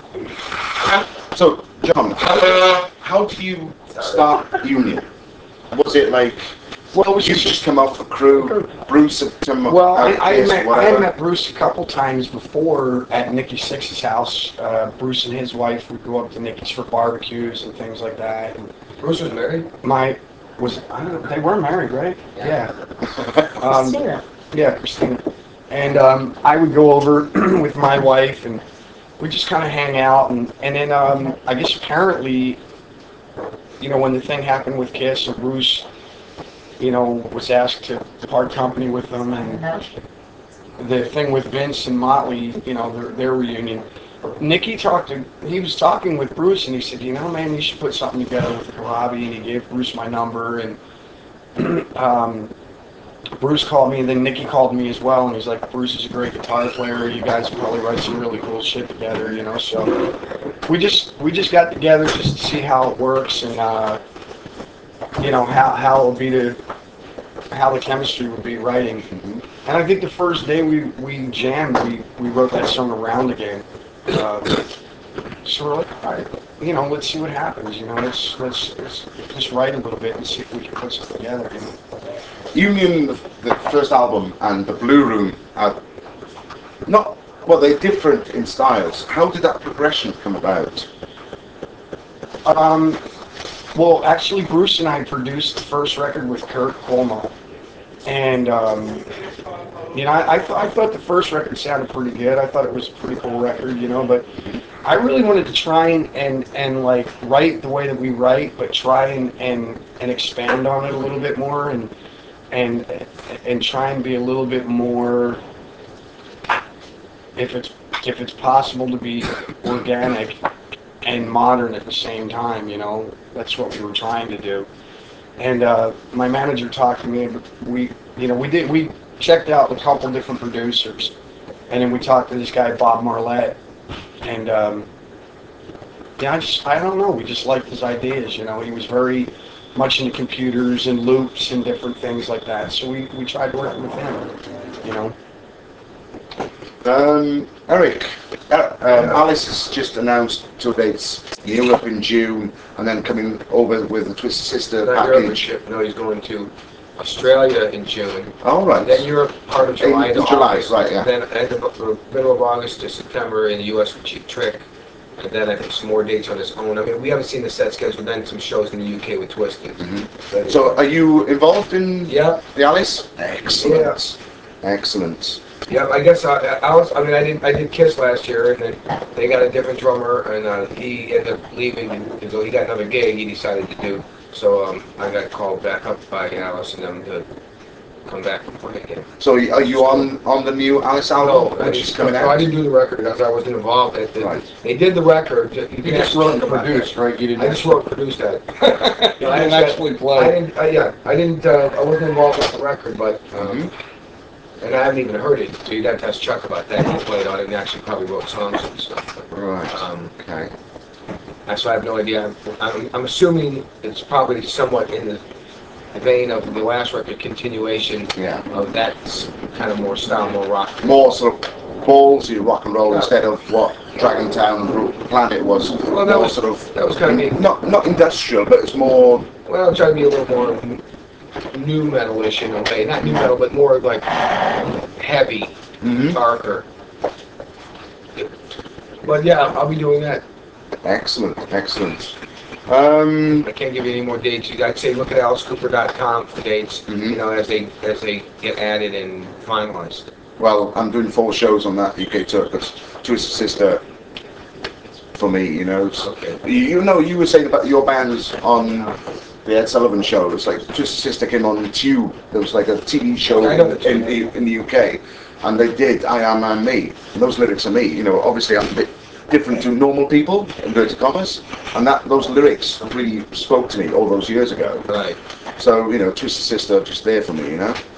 So, John, how do you start Union? Was it like, Well, it was you just come out for crew, Bruce had come well, out of I case, met whatever? Bruce a couple times before at Nikki Six's house. Bruce and his wife would go up to Nikki's for barbecues and things like that. And Bruce was married? my was I don't know, they were married, right? Yeah. Christina. Yeah, Christina. And I would go over with my wife, and we just kind of hang out, and then I guess apparently, when the thing happened with Kiss, and Bruce, was asked to part company with them, and the thing with Vince and Motley, their reunion. He was talking with Bruce, and he said, man, you should put something together with Robbie, and he gave Bruce my number, and Bruce called me, and then Nicky called me as well, and he's like, Bruce is a great guitar player, you guys probably write some really cool shit together, so we just got together just to see how it works, and how it'll be how the chemistry would be writing. And I think the first day we jammed, we wrote that song Around Again. So we're like, all right, let's see what happens. Let's just write a little bit and see if we can put something together. Union, the first album, and the Blue Room are not, well, they're different in styles. How did that progression come about? Well, actually, Bruce and I produced the first record with Kurt Cuomo, and I thought the first record sounded pretty good. I thought it was a pretty cool record, but I really wanted to try and like write the way that we write, but try and expand on it a little bit more, and try and be a little bit more, if it's possible, to be organic and modern at the same time. That's what we were trying to do. And my manager talked to me. We checked out a couple different producers, and then we talked to this guy Bob Marlette, and I don't know. We just liked his ideas. He was very much into computers and loops and different things like that. So we tried working with him. Eric, Alice has just announced tour dates: Europe in June, and then coming over with the Twisted Sister Not Europe in package. June. No, he's going to Australia in June. All right. Then Europe part of July In to July, August. right, yeah. Then at the middle of August to September in the U.S. with Cheap Trick. And then I think some more dates on his own. I mean, we haven't seen the set schedule. Then some shows in the UK with Twisted. So, are you involved in Yeah. the Alice? Excellent. Excellent. Yeah, I guess I was. I mean, I did Kiss last year, and then they got a different drummer, and he ended up leaving, and so he got another gig he decided to do. So I got called back up by Alice and them to come back and play again. So, are you on the new Alice No, album, which is coming no, I out? didn't do the record because I wasn't involved. Right. They did the record. You You just wrote and produced, right? You didn't. I just wrote and produced that. You didn't actually play. I didn't. I wasn't involved with the record, but. And I haven't even heard it, so you'd have to ask Chuck about that. He played on it and actually probably wrote songs and stuff. But, Right. Okay. so I have no idea. I'm assuming it's probably somewhat in the vein of the last record, continuation Yeah. of that kind of more style, more rock. More sort of ballsy rock and roll instead of what Dragon Town and Broken Planet was. Well, that more was- sort of that was kind of not industrial, but it's more. Well, I'm trying to be a little more new metal-ish in a way. Not new metal, but more like heavy, darker. But yeah, I'll be doing that. Excellent, excellent. I can't give you any more dates. I'd say look at alicecooper.com for dates. Mhm. As they get added and finalized. Well, I'm doing 4 shows on that UK tour because Twisted Sister for me, Okay. You were saying about your bands on the Ed Sullivan show. It's like Twisted Sister came on Tube. There was like a TV show I know the in the UK, and they did I Am and Me. And those lyrics are me. Obviously I'm a bit different to normal people, inverted commas, and those lyrics really spoke to me all those years ago. Right. So Twisted Sister are just there for me.